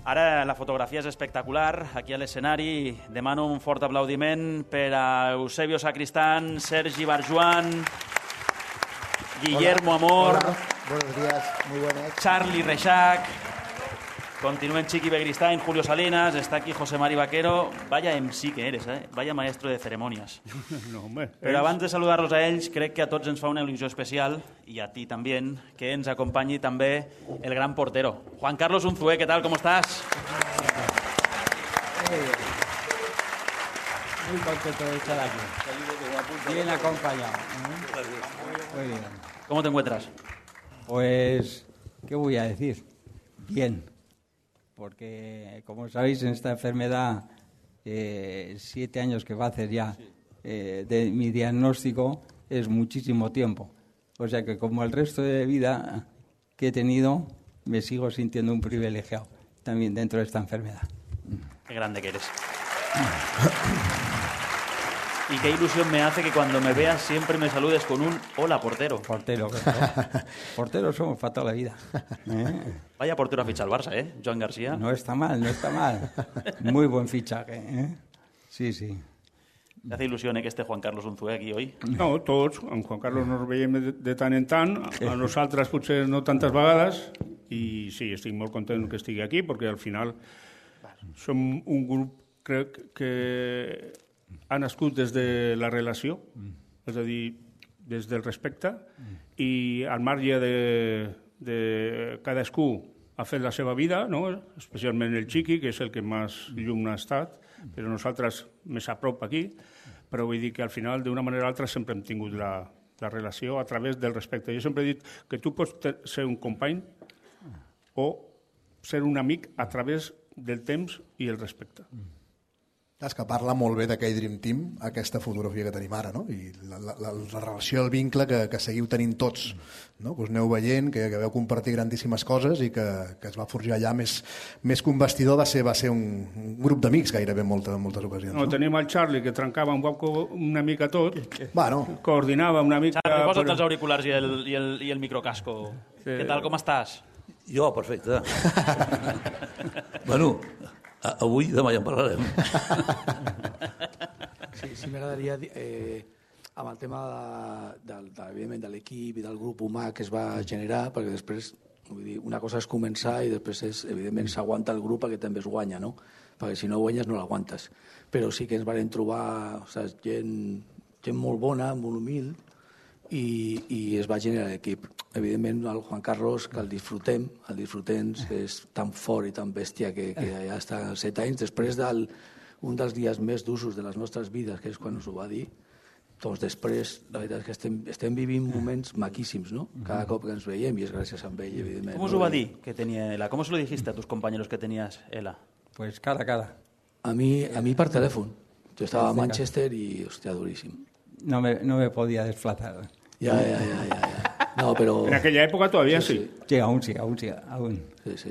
Ara la fotografia és espectacular. Aquí a l'escenari demano un fort aplaudiment per a Eusebio Sacristán, Sergi Barjuan, Guillermo Amor, Hola. Buenos días, muy buenas. Charlie Reixac, continúen Chiqui Begristain, Julio Salinas, está aquí José Mari Vaquero. Vaya MC que eres, vaya maestro de ceremonias. No, home, Però abans de saludar-los a ells, crec que a tots ens fa una il·lusió especial, i a ti també, que ens acompanyi també el gran portero. Juan Carlos Unzué, ¿qué tal? ¿Cómo estás? Muy contento de estar aquí. Bien acompañado. Muy bien. ¿Cómo te encuentras? Pues, ¿qué voy a decir? Bien. Porque, como sabéis, en esta enfermedad, 7 años que va a hacer ya de mi diagnóstico es muchísimo tiempo. O sea que, como el resto de vida que he tenido, me sigo sintiendo un privilegiado también dentro de esta enfermedad. Qué grande que eres. Y qué ilusión me hace que cuando me veas siempre me saludes con un hola, portero. Portero, claro. Porteros somos para toda la vida. Vaya portero a fichar al Barça, Joan García. No está mal, no está mal. Muy buen fichaje, Sí, sí. ¿Te hace ilusión que esté Juan Carlos Unzué aquí hoy? No, tots. Amb Juan Carlos nos veiem de tant en tant, a nosaltres potser no tantes vegades, i sí, estic molt content que estigui aquí, perquè al final som un grup, crec, que ha nascut des de la relació, és a dir, des del respecte, i al marge de cadascú ha fet la seva vida, no? Especialment el Chiqui, que és el que més llum ha estat, però nosaltres més a prop aquí, però vull dir que al final, d'una manera o altra, sempre hem tingut la relació a través del respecte. Jo sempre he dit que tu pots ser un company o ser un amic a través del temps i el respecte. És que parla molt bé d'aquell Dream Team, aquesta fotografia que tenim ara, no? I la relació, el vincle que seguiu tenint tots, no? Que us aneu veient, que veu compartir grandíssimes coses i que es va forjar allà més que un vestidor, va ser un grup d'amics gairebé en moltes ocasions. No, tenim el Charlie, que trencava un poc una mica tot, Bueno. coordinava una mica... Charlie, posa't els auriculars i el microcasco. Sí. ¿Qué tal, com estàs? Jo, perfecte. Bueno, avui demà ja en parlarem. Sí, m'agradaria amb el tema evidentment de l'equip i del grup humà que es va generar, perquè després, vull dir, una cosa és començar i després evidentment s'aguanta el grup perquè també es guanya, no? Perquè si no guanyes no l'aguantes. Però sí que ens vam trobar gent molt bona, molt humil, i es va generar l'equip. Evidentment, el Juan Carlos, que el disfrutem, és tan fort i tan bèstia que ja està als 7 anys. Després d'un dels dies més d'usos de les nostres vides, que és quan us ho va dir, doncs després, la veritat és que estem vivint moments maquíssims, no? Cada cop que ens veiem, i és gràcies a ell, evidentment. ¿Cómo os lo va a decir que tenía Ela? ¿Cómo se lo dijiste a tus compañeros que tenías Ela? Pues cara a cara. A mi per telèfon. Jo estava a Manchester i, hòstia, duríssim. No me podía desplazar. Ja. No, però... En aquella època todavía sí. Sí, aún. Sí.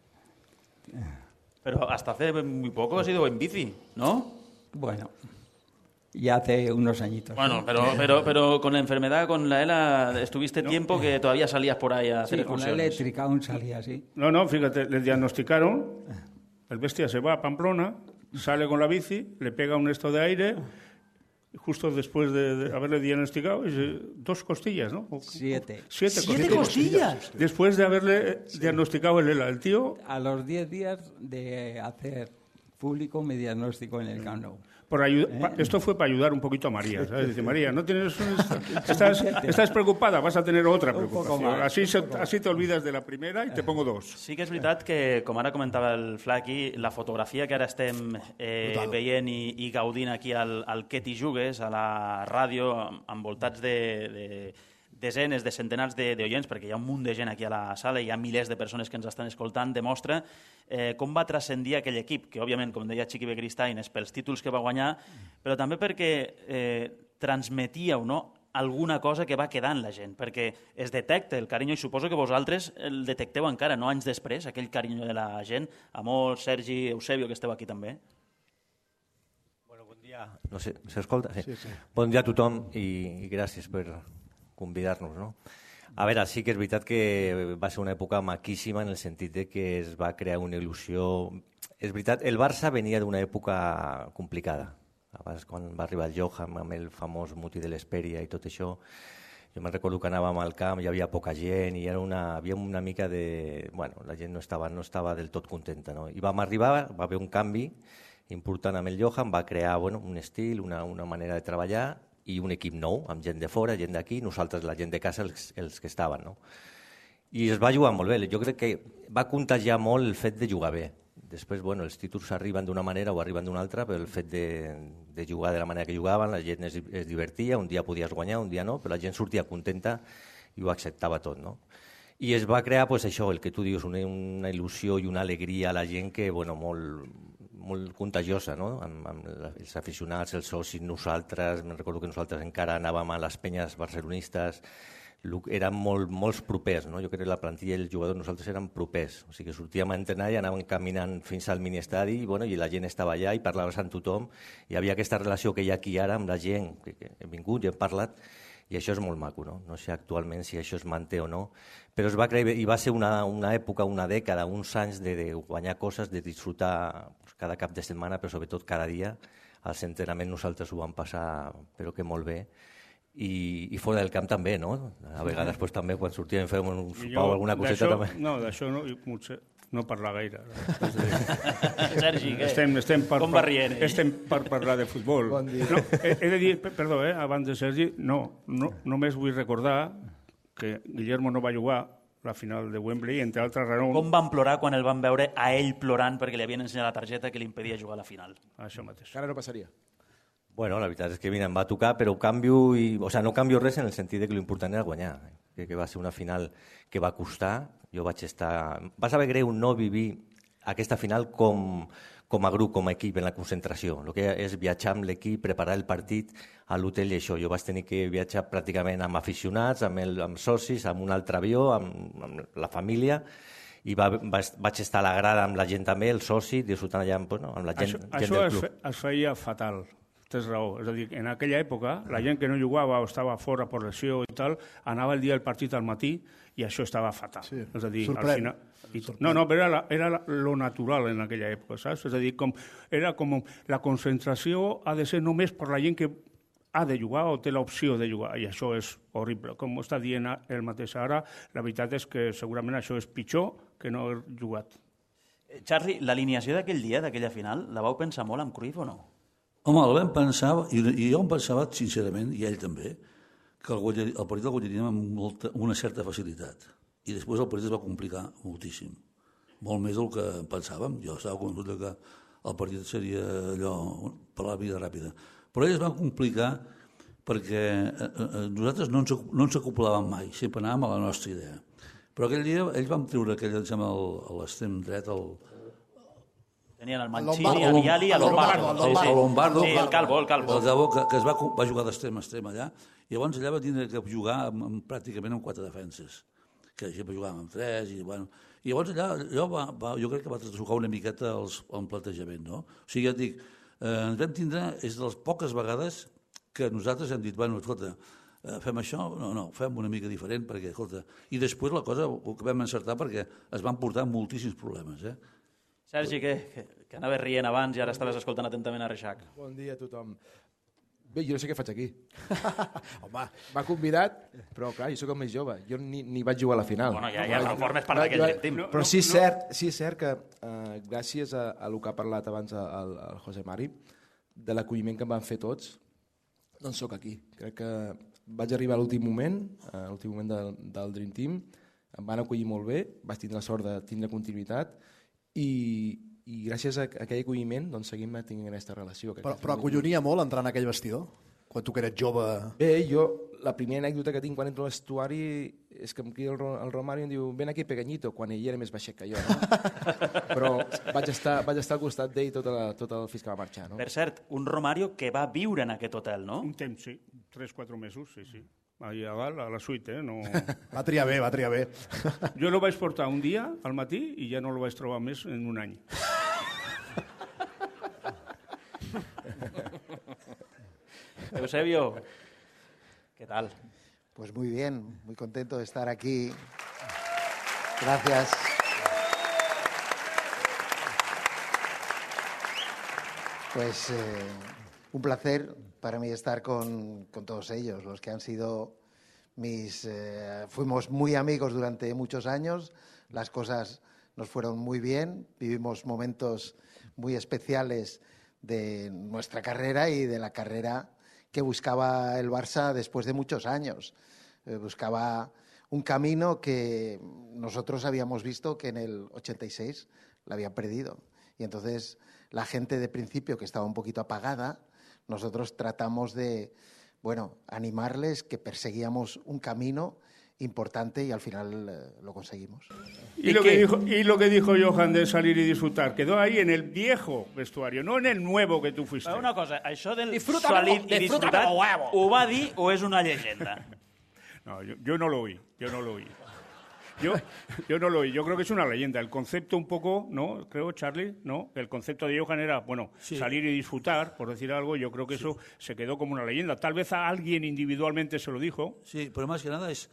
Pero hasta hace muy poco has ido en bici, ¿no? Bueno, ya hace unos añitos. Bueno, pero con la enfermedad, con la ELA, estuviste tiempo que todavía salías por ahí a hacer Sí, con la excursiones. eléctrica aún salía así. No, fíjate, le diagnosticaron, el bestia se va a Pamplona, sale con la bici, le pega un esto de aire, justo después de haberle diagnosticado, 2 costillas, ¿no? 7. 7 costillas? Después de haberle diagnosticado el ELA, el tío... A los 10 días de hacer público mi diagnóstico en el Camp Nou. Esto fue para ayudar un poquito a María, ¿sabes? Dice, María, no tienes estás preocupada, vas a tener otra preocupación. Así te olvidas de la primera y te pongo 2. Sí que és veritat que, com ara comentava el Flaqui, la fotografia que ara estem veient i gaudint aquí al Que t'hi jugues, a la ràdio, envoltats de desenes, de centenars d'oients, perquè hi ha un munt de gent aquí a la sala, hi ha milers de persones que ens estan escoltant, demostra com va transcendir aquell equip, que òbviament, com deia Chiqui Begristain, és pels títols que va guanyar, però també perquè transmetíeu, no?, alguna cosa que va quedar en la gent, perquè es detecta el carinyo, i suposo que vosaltres el detecteu encara, no anys després, aquell carinyo de la gent. Amor, Sergi, Eusebio, que esteu aquí també. Bueno, bon dia. No sé, s'escolta? Sí. Bon dia a tothom i gràcies per convidar-nos, no? A veure, sí que és veritat que va ser una època maquíssima en el sentit de que es va crear una il·lusió. És veritat, el Barça venia d'una època complicada. Abans, quan va arribar el Johan amb el famós muti de l'Hesperia i tot això, jo me'n recordo que anàvem al camp, hi havia poca gent i havia una mica de... Bueno, la gent no estava del tot contenta, no? I vam arribar, va haver un canvi important amb el Johan, va crear un estil, una manera de treballar i un equip nou, amb gent de fora, gent d'aquí, nosaltres, la gent de casa, els que estaven, no? I es va jugar molt bé. Jo crec que va contagiar molt el fet de jugar bé. Després, els títols arriben d'una manera o arriben d'una altra, però el fet de jugar de la manera que jugaven, la gent es divertia, un dia podies guanyar, un dia no, però la gent sortia contenta i ho acceptava tot, no? I es va crear, això, el que tu dius, una il·lusió i una alegria a la gent que, molt contagiosa, no? Amb els aficionats, els socis, nosaltres, me'n recordo que nosaltres encara anàvem a les penyes barcelonistes, érem molts propers, no? Jo crec que la plantilla i els jugadors nosaltres érem propers, o sigui que sortíem a entrenar i anàvem caminant fins al miniestadi i la gent estava allà i parlaves amb tothom, i hi havia aquesta relació que hi ha aquí ara amb la gent, que hem vingut i hem parlat, i això és molt maco, no? No sé actualment si això es manté o no, però es va crear i va ser una època, una dècada, uns anys de guanyar coses, de disfrutar cada cap de setmana, però sobretot cada dia. Als entrenaments nosaltres ho vam passar, però que molt bé, i fora del camp també, no? A vegades també quan sortíem fèiem un sopar o alguna coseta també. No, d'això no parlar gaire. Sergi, què? Com va rient? Estem per parlar de futbol. Bon dia. No, he de dir, perdó, abans de Sergi, només vull recordar que Guillermo no va jugar la final de Wembley, entre altres raons... Com van plorar quan el van veure a ell plorant perquè li havien ensenyat la targeta que li impedia jugar a la final? Això mateix. Ara no passaria. Bueno, la veritat és que em va tocar, però no canvio res en el sentit que l'important era guanyar. Crec que va ser una final que va costar. Jo vaig estar... Va saber greu no vivir aquesta final com a grup, com a equip, en la concentració. El que és viatjar amb l'equip, preparar el partit a l'hotel i això. Jo vaig tenir que viatjar pràcticament amb aficionats, amb socis, amb un altre avió, amb la família, i vaig estar a la grada amb la gent també, el soci, disfrutant allà amb la gent del club. Això es feia fatal. Tens raó. És a dir, en aquella època, la gent que no jugava o estava fora per lesió i tal, anava el dia del partit al matí i això estava fatal. Sí. És a dir, sorprèn. Però era lo natural en aquella època, saps? És a dir, era com la concentració ha de ser només per la gent que ha de jugar o té l'opció de jugar, i això és horrible. Com està dient el mateix ara, la veritat és que segurament això és pitjor que no haver jugat. Charlie, l'alineació d'aquell dia, d'aquella final, la vau pensar molt amb Cruyff o no? Home, el vam pensar, i jo em pensava, sincerament, i ell també, que el partit el guanyaríem amb una certa facilitat. I després el partit es va complicar moltíssim. Molt més del que pensàvem. Jo estava convençut que el partit seria allò per la vida ràpida. Però ells es van complicar perquè nosaltres no ens acoplàvem mai, sempre anàvem a la nostra idea. Però aquell dia ells van treure l'extrem dret, Tenien el Mancini, el Viali i el Lombardo. El Lombardo. Sí, el Calvo. El Calvo, que va jugar d'extrem a extrem allà. I llavors allà va tindre que jugar pràcticament amb 4 defenses, que sempre jugàvem amb 3. I llavors allà jo crec que va tocar una miqueta el plantejament, no? O sigui, ja et dic, ens vam tindre, és de les poques vegades que nosaltres hem dit, escolta, fem això? No, fem una mica diferent, perquè, escolta... I després la cosa ho vam encertar perquè es van portar moltíssims problemes, Sergi, que anaves rient abans i ara estaves escoltant atentament a Reixac. Bon dia a tothom. Bé, jo no sé què faig aquí. Home, m'ha convidat, però clar, jo sóc el més jove. Jo ni vaig jugar a la final. Bueno, ja formes part d'aquell team. Però sí és cert que gràcies a el que ha parlat abans el José Mari, de l'acolliment que em van fer tots, doncs sóc aquí. Crec que vaig arribar a l'últim moment del Dream Team, em van acollir molt bé, vaig tindre la sort de tindre continuïtat, i gràcies a aquell acolliment doncs seguim tenint aquesta relació. Però acollonia molt entrar en aquell vestidor? Quan tu que eres jove... Bé, jo la primera anècdota que tinc quan entro a l'estuari és que em crida el Romario i em diu ven aquí pequeñito, quan ell era més baixet que jo. No? Però vaig estar al costat d'ell tot el fins que va marxar. No? Per cert, un Romario que va viure en aquest hotel, no? Un temps, sí. 3-4 mesos, sí. Allà a dalt, a la suite, no... Va triar bé. Jo lo vaig portar un dia al matí i ja no lo vaig trobar més en un any. Eusebio, què tal? Pues muy bien, muy contento de estar aquí. Gracias. Pues un placer para mí estar con todos ellos, los que han sido fuimos muy amigos durante muchos años, las cosas nos fueron muy bien, vivimos momentos muy especiales de nuestra carrera y de la carrera que buscaba el Barça después de muchos años. Buscaba un camino que nosotros habíamos visto que en el 86 la había perdido. Y entonces la gente de principio, que estaba un poquito apagada, nosotros tratamos de, animarles, que perseguíamos un camino importante y al final lo conseguimos. Y lo que dijo Johan de salir y disfrutar, quedó ahí en el viejo vestuario, no en el nuevo que tú fuiste. Una cosa, això del salir y disfrutar, ¿ho va dir o es una leyenda? No, yo no lo oí, Yo no lo oí. Yo creo que es una leyenda. El concepto un poco, ¿no? Creo, Charlie, ¿no? El concepto de Johan era, salir y disfrutar, por decir algo. Yo creo que eso se quedó como una leyenda. Tal vez a alguien individualmente se lo dijo. Sí, pero más que nada es...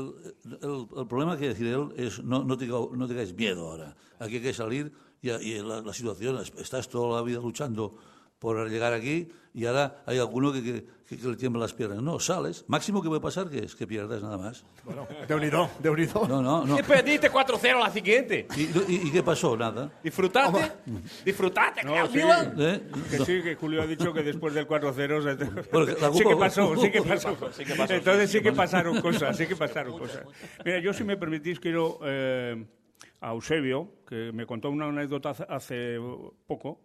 El problema que decir él es no tengáis miedo ahora. Aquí hay que salir y la situación, estás toda la vida luchando por llegar aquí y ahora hay alguno que le tiembla las piernas. No, sales. Máximo que puede pasar que es que pierdas nada más. Bueno, Déu-n'hi-do. No. Y perdiste 4-0 a la siguiente. ¿Y qué pasó? Nada. ¿Disfrutaste? No, sí, que sí, que Julio ha dicho que después del 4-0 sí que pasó. Entonces sí que pasaron cosas, Mira, yo si me permitís quiero a Eusebio, que me contó una anécdota hace poco,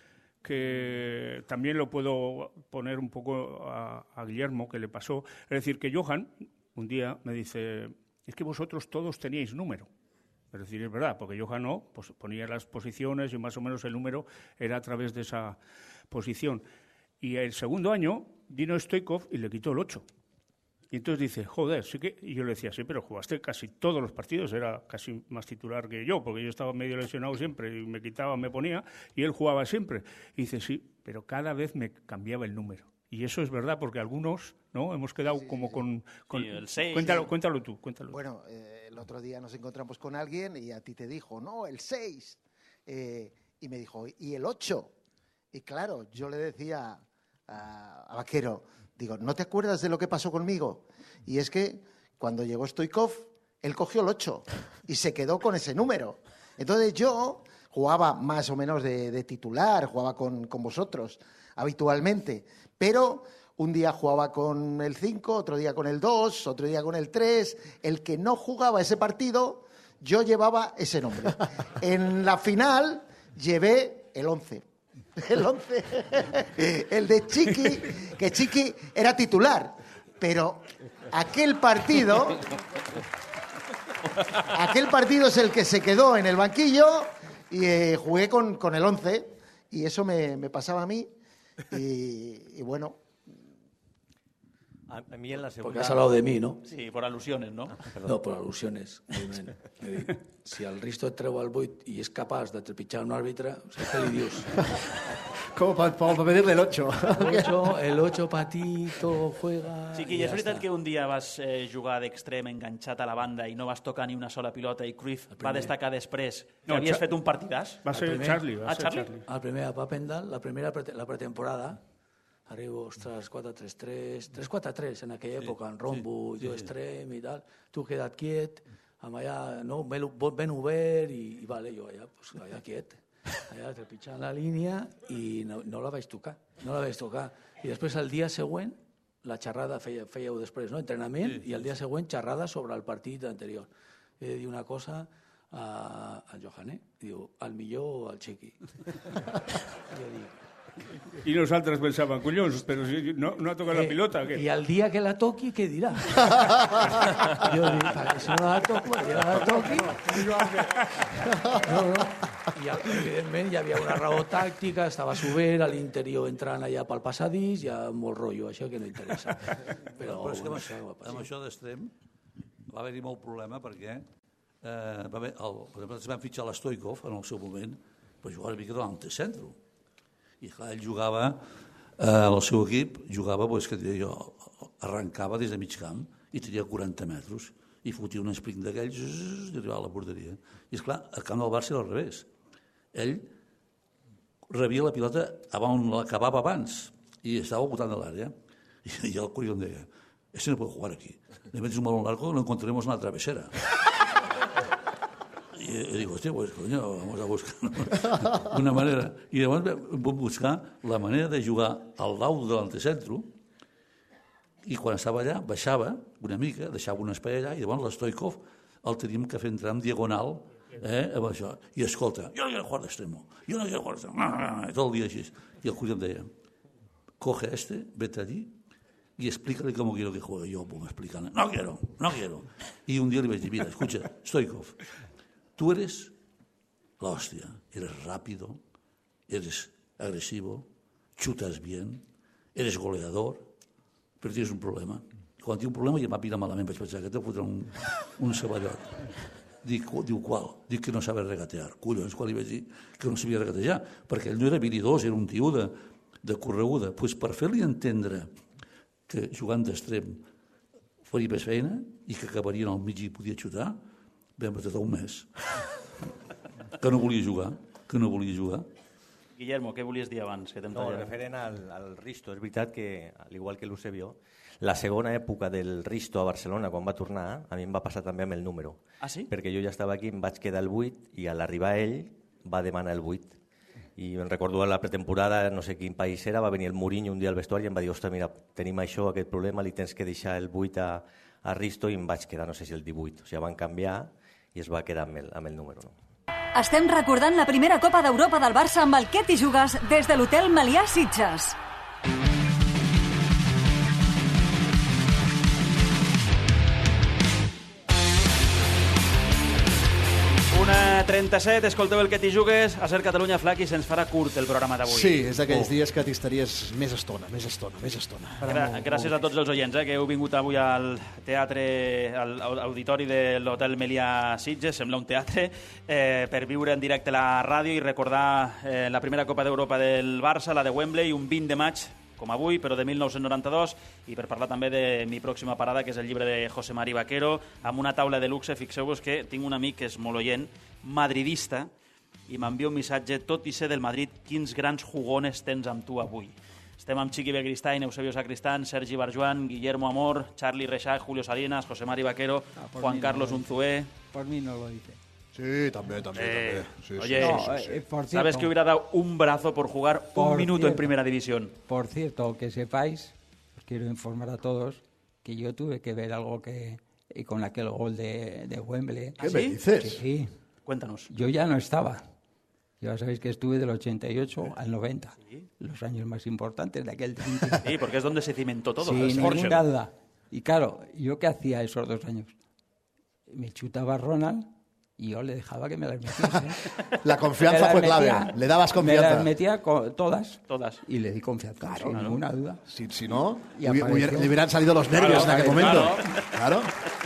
que también lo puedo poner un poco a Guillermo, que le pasó. Es decir, que Johan un día me dice, es que vosotros todos teníais número. Es decir, es verdad, porque Johan no, pues ponía las posiciones y más o menos el número era a través de esa posición. Y el segundo año vino Stoichkov y le quitó el 8. Y entonces dice, joder, sí que... Y yo le decía, sí, pero jugaste casi todos los partidos, era casi más titular que yo, porque yo estaba medio lesionado siempre, y me quitaba, me ponía, y él jugaba siempre. Y dice, sí, pero cada vez me cambiaba el número. Y eso es verdad, porque algunos, ¿no? Hemos quedado como con el 6. Cuéntalo tú. Bueno, el otro día nos encontramos con alguien y a ti te dijo, no, el 6. Y me dijo, ¿y el 8? Y claro, yo le decía a Vaquero, digo, ¿no te acuerdas de lo que pasó conmigo? Y es que cuando llegó Stoichkov, él cogió el 8 y se quedó con ese número. Entonces yo jugaba más o menos de titular, jugaba con vosotros habitualmente, pero un día jugaba con el 5, otro día con el 2, otro día con el 3. El que no jugaba ese partido, yo llevaba ese nombre. En la final llevé el 11. El 11, el de Chiqui, que Chiqui era titular, pero aquel partido es el que se quedó en el banquillo y jugué con el 11 y eso me pasaba a mí y bueno. A mí en la segunda... Porque has hablado de mí, ¿no? Sí, por alusiones, ¿no? No, por al·lusiones. Si el Risto et treu el 8 i és capaç de trepitjar un àrbitre, o sigui, què li dius? Como para pedirle el 8. El 8 patito, juega... Sí, que és veritat que un dia vas jugar d'extrem enganxat a la banda i no vas tocar ni una sola pilota i Cruyff va destacar després que havies fet un partidàs? Va ser Charlie. El primer a Papendal, la pretemporada, arribo, ostres, 4-3-3, 3-4-3 en aquella època, en rombo, jo extrem i tal. Tu queda't quiet, amb allà, no, ben obert i vale, jo allà quiet, allà trepitjant la línia i no la vaig tocar. I després el dia següent, la xerrada fèieu després, no? Entrenament, i el dia següent xerrada sobre el partit anterior. He de dir una cosa a Johan, diu, al millor o al Chiqui. Jo dic, I nosaltres pensàvem, collons, però si no ha tocat la pilota. I el dia que la toqui, què dirà? Jo dic, si no la toco, el dia que la toqui... No. I evidentment hi havia una raó tàctica, estava obert, a l'interior entrant allà pel passadís, hi ha molt rotllo, això que no interessa. Però és que amb això d'extrem va haver-hi molt problema perquè per exemple, vam fitxar l'Stoichkov en el seu moment, però jugava una mica davant de centre. I clar, ell jugava, el seu equip jugava, que jo arrencava des de mig camp i tenia 40 metres, i fotia un sprint d'aquells i arribava a la porteria. I esclar, al camp del Barça era al revés. Ell rebia la pilota on l'acabava abans i estava botant de l'àrea. I el Curió em deia, ese no puede jugar aquí. Le metes un balón largo, lo encontraremos en la travesera. Y digo, hostia, pues coño, vamos a buscar una manera. I llavors vam buscar la manera de jugar al lado de l'antecentro, i quan estava allà baixava una mica, deixava un espai allà, i llavors l'Stoikov el teníem que fer entrar en diagonal, amb això. I escolta, yo no quiero jugar de extremo, yo no quiero jugar de extremo, tot el dia així. I el Curió em deia, coge vete allí y explícale cómo quiero que juegue. Yo, pues me explican, no quiero. Y un día le voy a decir, mira, escucha, Stoikov, tú eres la hostia, eres rápido, eres agresivo, chutas bien, eres goleador, però tens un problema. Quan tinc un problema ja m'ha pirat malament, vaig pensar que te fotrà un saballot. Diu, qual? Dic que no sabe regatear. Collons, quan li vaig dir que no sabia regatejar, perquè ell no era habilidós, era un tio de correguda. Pues per fer-li entendre que jugant d'extrem faria més feina i que acabarien al mig i podia xutar, vam passar un mes. Que no volia jugar. Guillermo, què volies dir abans? Que no, referent al Risto, és veritat que, al igual que l'Eusebio, la segona època del Risto a Barcelona, quan va tornar, a mi em va passar també amb el número. Ah, sí? Perquè jo ja estava aquí, em vaig quedar el 8, i a l'arribar ell va demanar el 8. I em recordo a la pretemporada, no sé quin país era, va venir el Mourinho un dia al vestuari i em va dir, ostres, mira, tenim això, aquest problema, li tens que deixar el 8 a Risto, i em vaig quedar, no sé si el 18. O sigui, van canviar i es va quedar amb el número. No? Estem recordant la primera Copa d'Europa del Barça amb el Què t'hi jugues des de l'Hotel Melià Sitges. 1:37, escolteu el Que t'hi jugues, a Ser Catalunya, Flac, i se'ns farà curt el programa d'avui. Sí, és d'aquells dies que t'hi estaries més estona. Gràcies a tots els oients que heu vingut avui al teatre, a l'auditori de l'Hotel Melià Sitges, sembla un teatre, per viure en directe la ràdio i recordar la primera Copa d'Europa del Barça, la de Wembley, un 20 de maig, com avui, però de 1992, i per parlar també de mi pròxima parada, que és el llibre de José Mari Vaquero, amb una taula de luxe. Fixeu-vos que tinc un amic que és molt oient, madridista, i m'envia un missatge, tot i ser del Madrid, quins grans jugones tens amb tu avui. Estem amb Chiqui Begristain, Eusebio Sacristán, Sergi Barjuan, Guillermo Amor, Charlie Reixach, Julio Salinas, José Mari Vaquero, Juan Carlos Unzué. Por mí no lo dice. Sí, también. Sí, oye, por cierto, ¿sabes que hubiera dado un brazo por jugar un minuto en Primera División? Por cierto, que sepáis, os quiero informar a todos, que yo tuve que ver algo con aquel gol de Wembley. ¿Qué me dices? Sí. Cuéntanos. Yo ya no estaba. Ya sabéis que estuve del 88 al 90, los años más importantes de aquel tiempo. Sí, porque es donde se cimentó todo. Sin ninguna duda. Y claro, ¿yo qué hacía esos 2 años? Me chutaba a Ronald y yo le dejaba que me las metiese. La confianza fue clave. Le dabas confianza. Me las metía todas. Y le di confianza, claro, sin ninguna duda. Si no, le hubieran salido los nervios en aquel momento. Claro.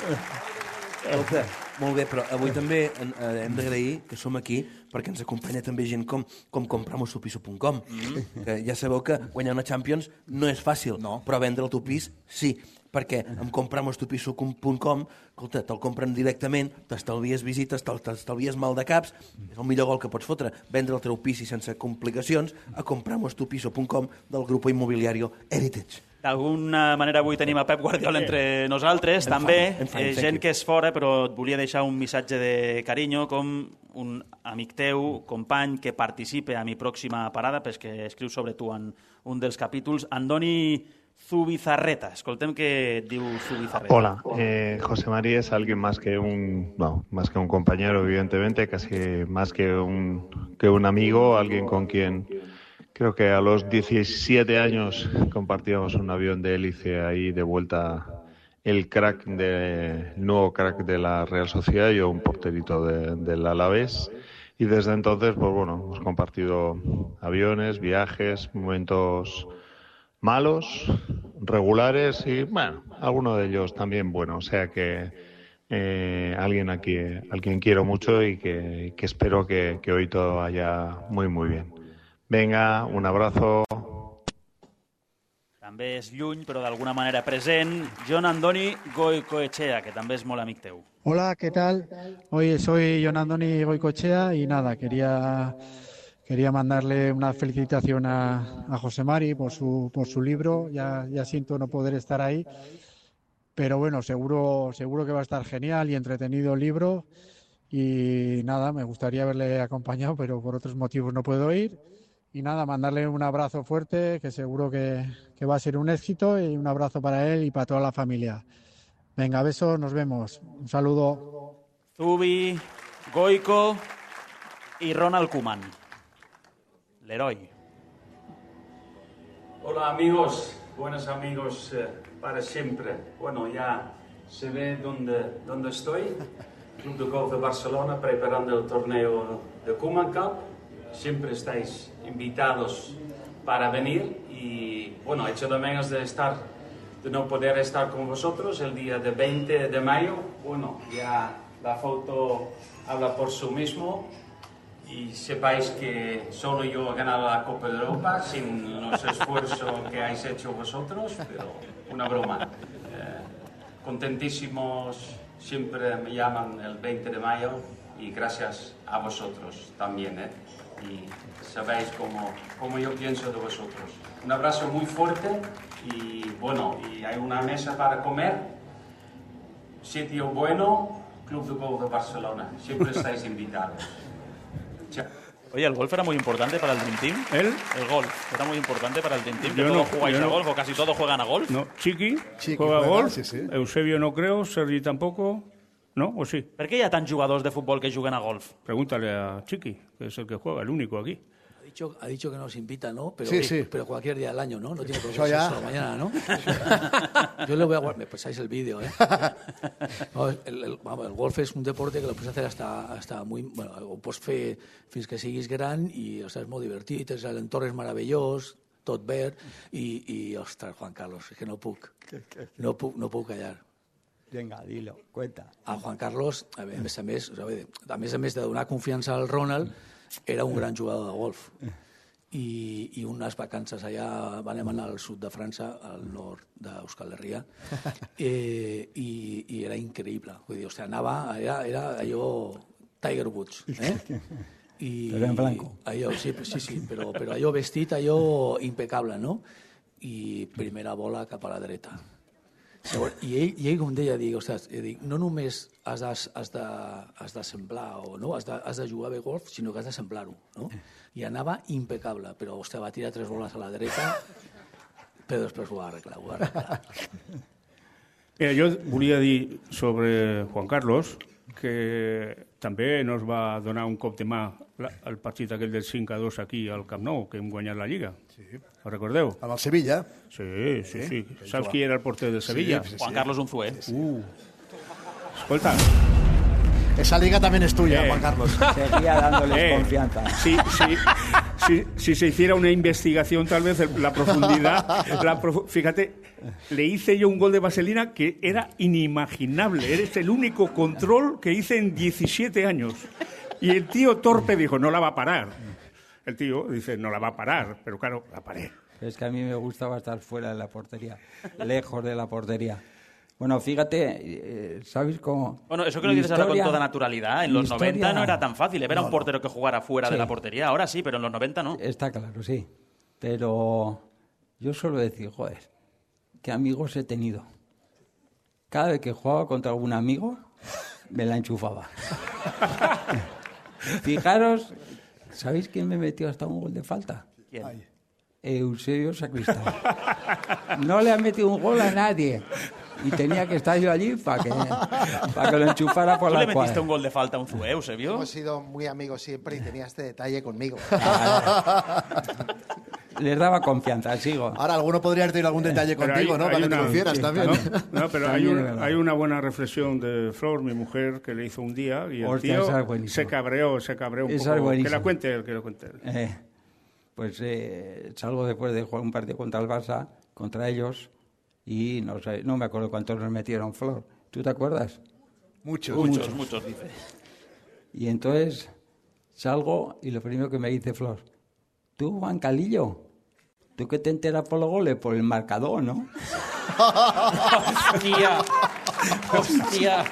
Molt bé, però avui també hem d'agrair que som aquí perquè ens acompanya també gent com compramostupiso.com. Que ja sabeu que guanyar una Champions no és fàcil, però vendre el teu pis sí, perquè amb compramostupiso.com, escolta, te'l compren directament, t'estalvies visites, t'estalvies mal de caps, és el millor gol que pots fotre, vendre el teu pis i sense complicacions a compramostupiso.com del grup immobiliari Heritage. D'alguna manera avui tenim a Pep Guardiola entre nosaltres, també, gent que és fora, però et volia deixar un missatge de carinyo, com un amic teu, company, que participa a mi pròxima parada, perquè escriu sobre tu en un dels capítols, Andoni Zubizarreta. Escoltem què diu Zubizarreta. Hola, José Mari es alguien más que un compañero, evidentemente, casi más que un amigo, alguien con quien creo que a los 17 años compartíamos un avión de hélice ahí de vuelta, el nuevo crack de la Real Sociedad, yo un porterito del Alavés, y desde entonces pues bueno, hemos compartido aviones, viajes, momentos malos, regulares y bueno, alguno de ellos también bueno, o sea que alguien al quien quiero mucho y que espero que hoy todo vaya muy muy bien. Venga, un abrazo. també és lluny, però d'alguna manera present, Jon Andoni Goicoechea, que també és molt amic teu. Hola, ¿qué tal? Oye, soy Jon Andoni Goicoechea y nada, quería mandarle una felicitación a José Mari por su libro. Ya siento no poder estar ahí, pero bueno, seguro que va a estar genial y entretenido el libro. Y nada, me gustaría haberle acompañado, pero por otros motivos no puedo ir. Y nada, mandarle un abrazo fuerte, que seguro que va a ser un éxito, y un abrazo para él y para toda la familia. Venga, besos, nos vemos. Un saludo. Zubi, Goico y Ronald Koeman. Leroy. Hola amigos, buenos amigos para siempre. Bueno, ya se ve dónde estoy. Club de Golf de Barcelona preparando el torneo de Koeman Cup. Siempre estáis invitados para venir y bueno, echo de menos de no poder estar con vosotros el día de 20 de mayo. Bueno, ya la foto habla por sí mismo y sepáis que solo yo he ganado la Copa de Europa sin los esfuerzos que habéis hecho vosotros, pero una broma. Contentísimos, siempre me llaman el 20 de mayo y gracias a vosotros también, y sabéis cómo yo pienso de vosotros. Un abrazo muy fuerte y bueno, y hay una mesa para comer, sitio bueno, Club de Golf de Barcelona, siempre estáis invitados. Chao. Oye, ¿el golf era muy importante para el Dream Team? ¿El golf era muy importante para el Dream Team. Yo ¿Todos no, jugáis yo a no. golf o casi todos juegan a golf? No, Chiqui juega golf, sí, sí. Eusebio no creo, Sergi tampoco, ¿no? ¿O sí? ¿Per què hi ha tants jugadors de futbol que juguen a golf? Pregúntale a Chiqui, que es el que juega, el único aquí. Ha dicho que nos invita, ¿no? Pero, Sí. pero cualquier día del año, ¿no? No tiene por qué Eso ser ya. solo mañana, ¿no? Yo le voy a guardar. Me pasáis el vídeo, ¿eh? No, el golf és un deporte que lo puedes hacer hasta muy... Bueno, ho pots fer fins que siguis gran i, ostres, és molt divertit, l'entorn és meravellós, tot verd, i ostres, Juan Carlos, és que no puc callar. Venga, dilo, cuenta. A Juan Carlos, a més a més de donar confiança al Ronald, era un gran jugador de golf. I unes vacances allà vam anar al sud de França, al nord d'Euskal Herria, i era increïble. Vull dir, era allò Tiger Woods, Pero en blanco. Allò, sí, però allò vestit, allò impecable, no? I primera bola cap a la dreta. I ell com deia, no només has de semblar, o no, has de jugar bé golf, sinó que has de semblar-ho, no? I anava impecable, però va tirar 3 boles a la dreta, però després ho va arreglar. Mira, jo volia dir sobre Juan Carlos que també nos va donar un cop de mà el partit aquell del 5-2 aquí al Camp Nou, que hem guanyat la Lliga. Sí. Ho recordeu? Amb el Sevilla. Sí. Saps qui era el porter del Sevilla? Sí. Juan Carlos Unzué. Escolta. Esa liga también es tuya, Juan Carlos. Seguía dándoles confianza. Si se hiciera una investigación, tal vez la profundidad... Fíjate, le hice yo un gol de vaselina que era inimaginable. Eres el único control que hice en 17 años. Y el tío torpe dijo, no la va a parar. El tío dice, no la va a parar, pero claro, la paré. Es que a mí me gustaba estar fuera de la portería, lejos de la portería. Bueno, fíjate, ¿sabes cómo? Bueno, eso que lo dices ahora con toda naturalidad. En los 90 no era tan fácil. Era un portero que jugara fuera de la portería. Ahora sí, pero en los 90 no. Está claro, sí. Pero yo suelo decir, joder, qué amigos he tenido. Cada vez que jugaba contra algún amigo, me la enchufaba. Fijaros, ¿sabéis quién me metió hasta un gol de falta? ¿Quién? Eusebio Sacristán. No le ha metido un gol a nadie. Y tenía que estar yo allí para que lo enchufara por la cuadra. ¿Tú le metiste un gol de falta a Unzué, Eusebio? Hemos sido muy amigos siempre y tenía este detalle conmigo. Les daba confianza, sigo. Ahora, alguno podría haber tenido algún detalle contigo, ¿no? Para que te lucieras también. No, pero hay una buena reflexión de Flor, mi mujer, que le hizo un día y el tío se cabreó un poco. Que la cuente él. Pues salgo después de jugar un partido contra el Barça, contra ellos, y no me acuerdo cuántos nos metieron, Flor. ¿Tú te acuerdas? Muchos, dice. Y entonces salgo y lo primero que me dice Flor, tú, Juan Calillo, tú que te enteras por los goles, por el marcador, ¿no? Hòstia!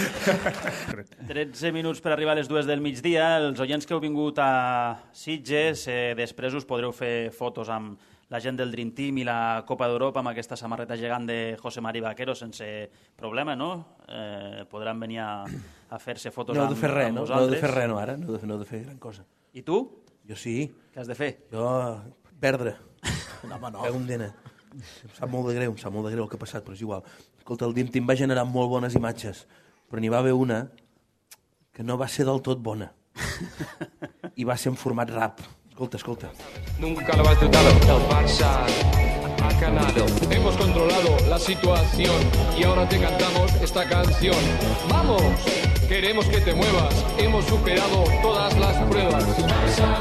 13 minuts per arribar a les 2 del migdia. Els oients que heu vingut a Sitges, després us podreu fer fotos amb la gent del Dream Team i la Copa d'Europa amb aquesta samarreta gegant de José Mari Vaquero sense problema, no? Podran venir a fer-se fotos amb vosaltres. No heu de fer res, no, ara. No heu de fer gran cosa. I tu? Jo sí. Què has de fer? Jo, perdre. No, home, no. Fer un dena. Em sap molt de greu el que ha passat, però és igual. Escolta, el Dream Team va generar molt bones imatges, però n'hi va haver una que no va ser del tot bona. I va ser en format rap. Escolta. Nunca lo has dudado, el Barça ha ganado. Hemos controlado la situación y ahora te cantamos esta canción. ¡Vamos! Queremos que te muevas. Hemos superado todas las pruebas. Barça,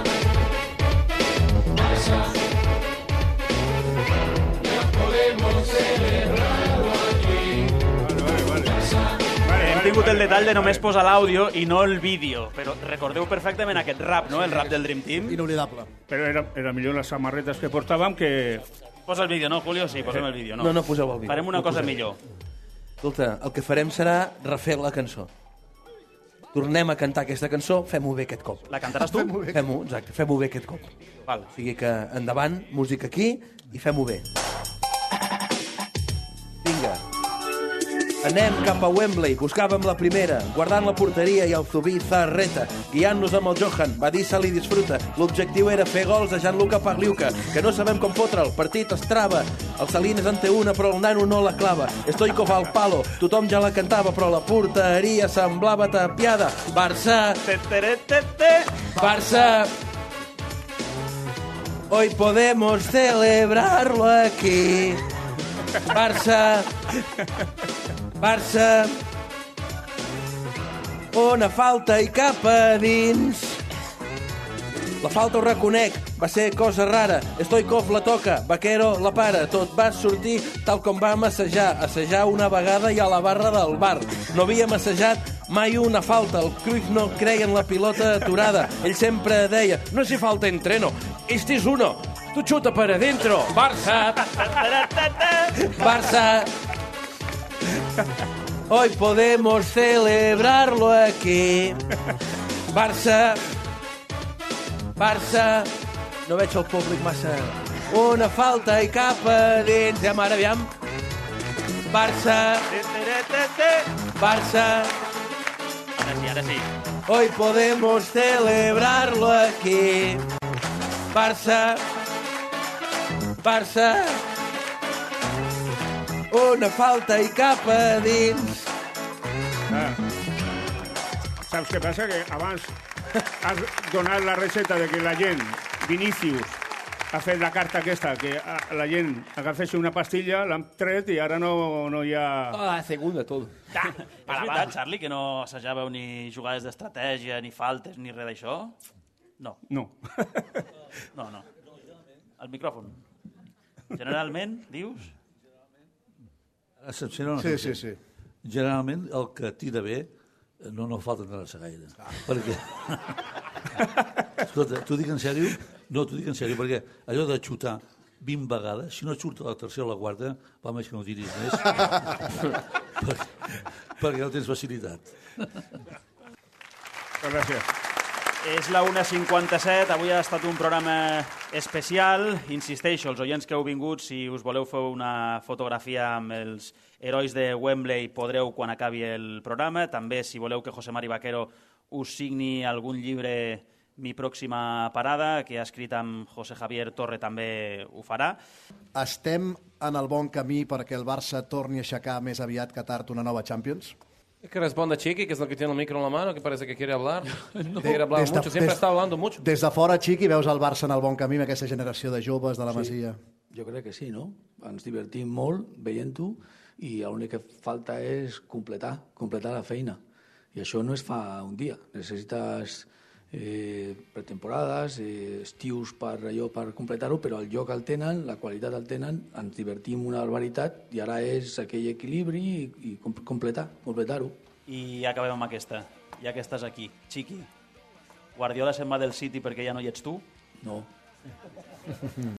ya podemos celebrarlo aquí. Hem tingut el detall de només posar l'àudio i no el vídeo, però recordeu perfectament aquest rap, no? El rap del Dream Team. Inolvidable. Però era millor les samarretes que portàvem que... Posa el vídeo, no, Julio? Sí, posem el vídeo. No poseu el vídeo. Farem una cosa millor. Escolta, el que farem serà refer la cançó. Tornem a cantar aquesta cançó, fem-ho bé aquest cop. La cantaràs tu? Fem-ho, exacte, fem-ho bé aquest cop. Val. O sigui que endavant, música aquí i fem-ho bé. Vinga. Anem cap a Wembley, buscàvem la primera, guardant la porteria i el Zubizarreta, guiant-nos amb el Johan, va dir se-li disfruta. L'objectiu era fer gols a Gianluca Pagliuca, que no sabem com fotre, el partit es trava. El Salines en té una, però el nano no la clava. Stoikov al palo, tothom ja la cantava, però la porteria semblava tapiada. Barça... Barça... Hoy podemos celebrarlo aquí. Barça... Barça, una falta i cap a dins. La falta ho reconec, va ser cosa rara. Stoikov la toca, Vaquero la para. Tot va sortir tal com vam assajar una vegada i a la barra del bar. No havíem assajat mai una falta. El Cruyff no creia en la pilota aturada. Ell sempre deia, no si falta entreno, este es uno. Tu chuta para adentro. Barça. Barça. Hoy podemos celebrarlo aquí. Barça. Barça. No veig el públic massa. Una falta i cap a dins. Aviam. Barça. Barça. Ara sí. Hoy podemos celebrarlo aquí. Barça. Barça. Una falta i cap a dins. Saps què passa? Que abans has donat la recepta de que la gent, Vinícius, ha fet la carta aquesta, que la gent agafés una pastilla, l'han tret i ara no hi ha... segunda, tot. És veritat, Charlie, que no assajàveu ni jugades d'estratègia, ni faltes, ni res d'això? No. No. No. El micròfon. Generalment, dius... Sí. Generalment, el que tira bé no falta entrar-se gaire. Perquè... Escolta, t'ho dic en sèrio? No, t'ho dic en sèrio, perquè allò de xutar 20 vegades, si no et surt la tercera o la quarta, va més que no tiris més. perquè no tens facilitat. Gràcies. És la 1:57, avui ha estat un programa especial. Insisteixo, els oients que heu vingut, si us voleu fer una fotografia amb els herois de Wembley, podreu quan acabi el programa. També, si voleu que José Mari Vaquero us signi algun llibre, Mi pròxima parada, que ha escrit amb José Javier Torre, també ho farà. Estem en el bon camí perquè el Barça torni a aixecar més aviat que tard una nova Champions? Que responda Chiqui, que es el que tiene el micro en la mano, que parece que quiere hablar. Quiere hablar mucho, siempre está hablando mucho. Des de fora, Chiqui, veus el Barça en el bon camí amb aquesta generació de joves de la Masia? Jo crec que sí, no? Ens divertim molt veient-ho i l'únic que falta és completar la feina. I això no es fa un dia. Necessites pretemporades, estius per completar-ho, però el joc el tenen, la qualitat el tenen, ens divertim una barbaritat i ara és aquell equilibri i completar-ho. I acabem amb aquesta, ja que estàs aquí. Chiqui, Guardiola se'n va del City perquè ja no hi ets tu? No.